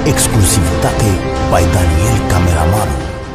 Exclusivitate by Daniel Cameraman.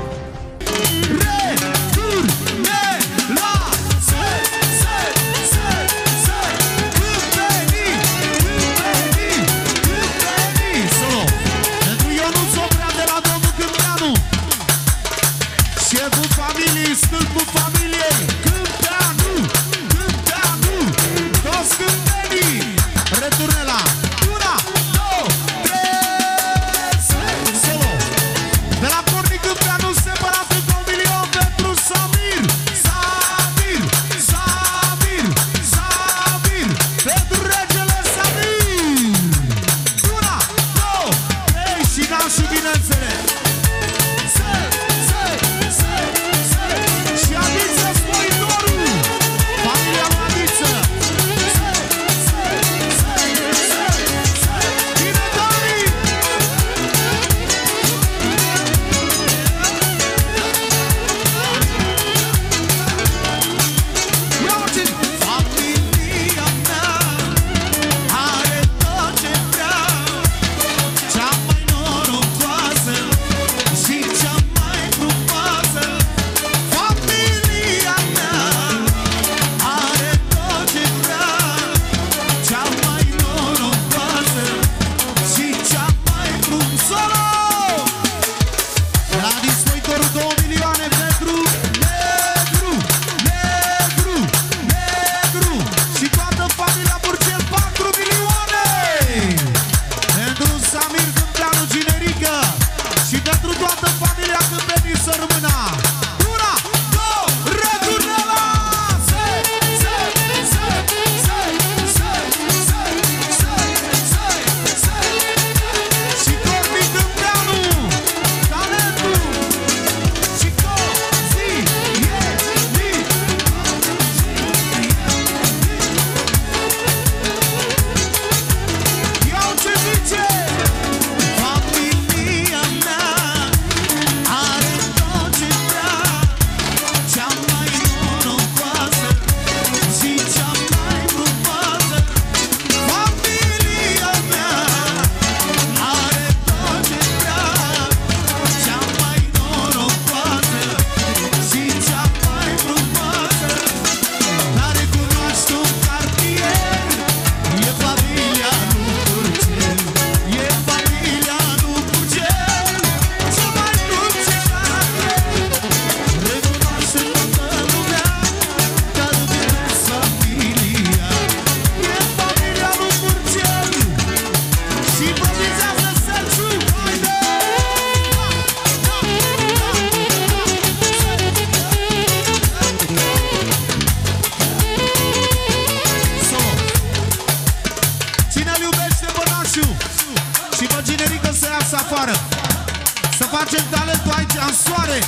Să facem talentul aici în soare.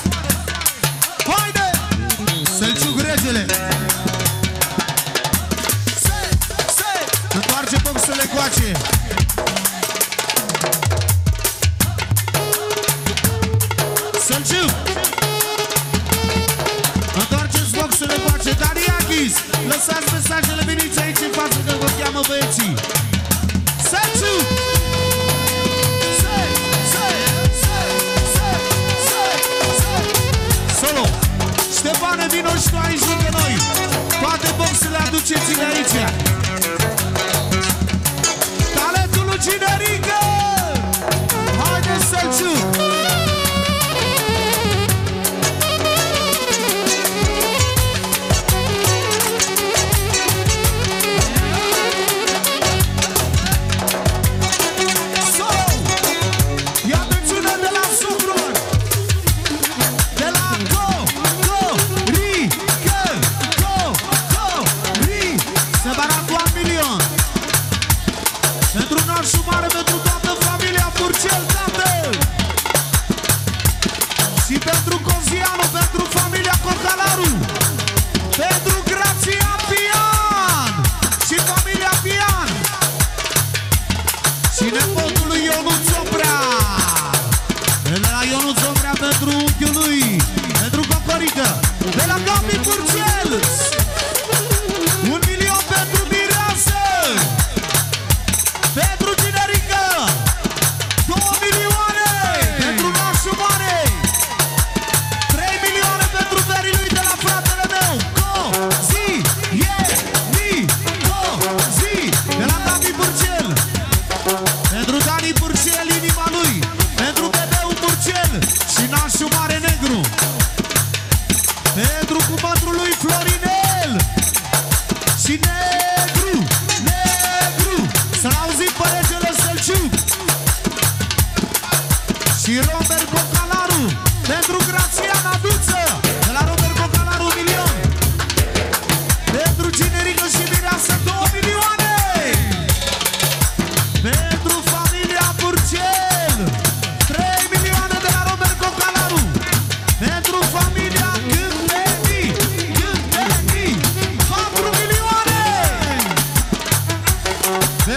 Haide! Selciug regele. Întoarce boxele coace. Selciug! Întoarceți boxele coace. Dariachis! Lăsați mesajele, veniți aici în față că vă cheamă băieții. Selciug! Ștefane, vino și tu aici lângă noi. Toate boxele aduceți-le aici. Talentul lui Ginerică. Haide, Selciug. Para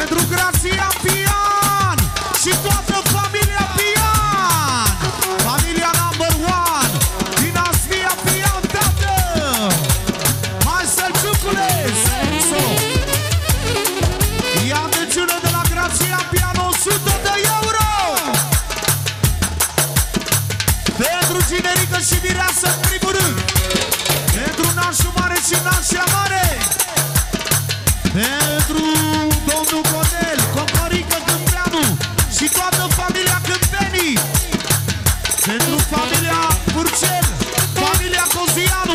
Pentru Grația Pian și toată familia Pian, familia number one, dinastia Pian, tată! Hai Sălciucule! Ia deciună de la Grația Pian, 100 de euro! Pentru Ginerică și Mireasă, în primul rând! Pentru Nașul Mare și Nașia Mare! Pentru domnul Conel, Cocorică Câmpeanu și toată familia Câmpenii! Pentru familia Burcel, familia Cozianu!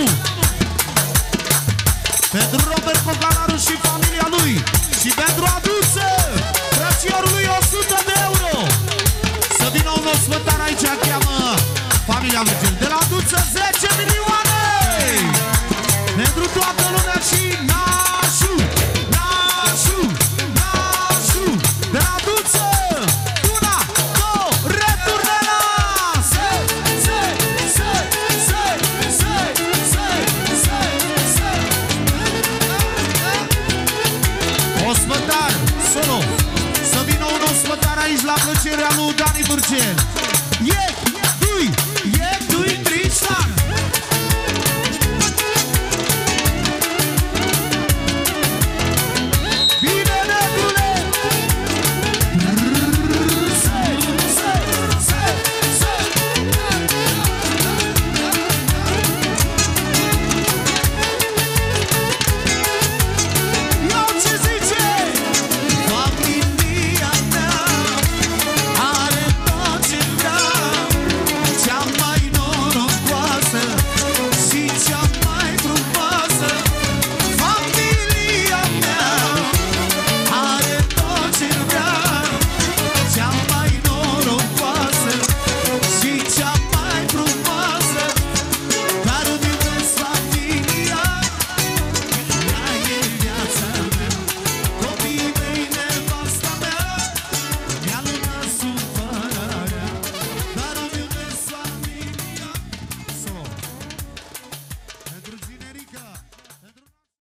Pentru Robert Cocalaru și familia lui! Și pentru Aduță, frățiorului 100 de euro! Să vină un ospătar aici, cheamă familia Burcel. De la Aduță 10 milioane! Pentru toată lumea și Nașu! Nașu! Nașu! De la Aduță! Una, două, returnela! Ospătar, solo! Să vină un ospătar aici la plăcerea lui Dani Burcel! Yeah!